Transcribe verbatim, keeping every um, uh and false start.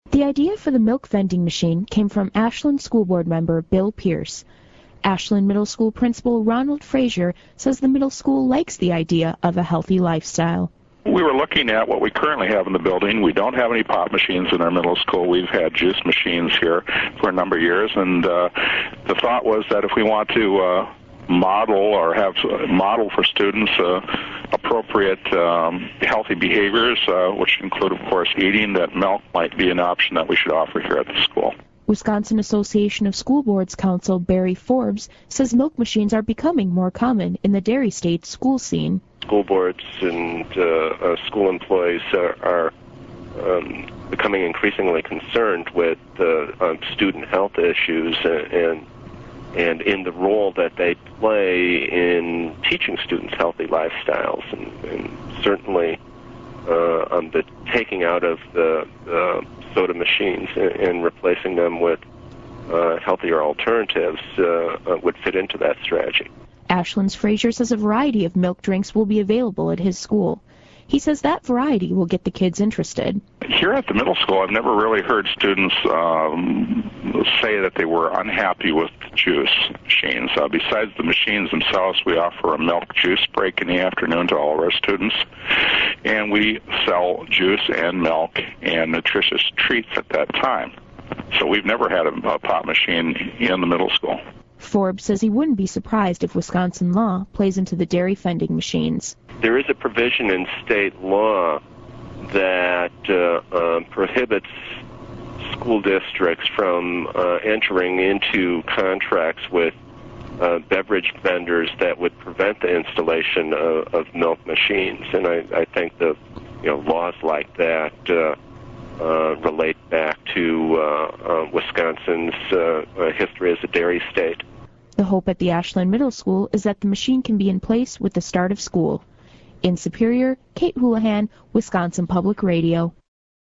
The idea for the milk vending machine came from Ashland School Board member Bill Pierce. Ashland Middle School principal Ronald Frazier says the middle school likes the idea of a healthy lifestyle. We were looking at what we currently have in the building. We don't have any pop machines in our middle school. We've had juice machines here for a number of years, and uh, the thought was that if we want to uh, model or have model for students uh, appropriate um, healthy behaviors, uh, which include, of course, eating, that milk might be an option that we should offer here at the school. Wisconsin Association of School Boards counsel Barry Forbes says milk machines are becoming more common in the dairy state school scene. School boards and uh, uh, school employees are, are um, becoming increasingly concerned with uh, um, student health issues and, and and in the role that they play in teaching students healthy lifestyles, and, and certainly uh, um, the taking out of the uh, soda machines and, and replacing them with uh, healthier alternatives uh, uh, would fit into that strategy. Ashland's Frazier says a variety of milk drinks will be available at his school. He says that variety will get the kids interested. Here at the middle school, I've never really heard students um, say that they were unhappy with juice machines. Uh, besides the machines themselves, we offer a milk juice break in the afternoon to all of our students, and we sell juice and milk and nutritious treats at that time. So we've never had a, a pop machine in the middle school. Forbes says he wouldn't be surprised if Wisconsin law plays into the dairy vending machines. There is a provision in state law that uh, uh, prohibits school districts from uh, entering into contracts with uh, beverage vendors that would prevent the installation of, of milk machines. And I, I think the you know laws like that uh, uh, relate back to uh, uh, Wisconsin's uh, uh, history as a dairy state. The hope at the Ashland Middle School is that the machine can be in place with the start of school. In Superior, Kate Houlihan, Wisconsin Public Radio.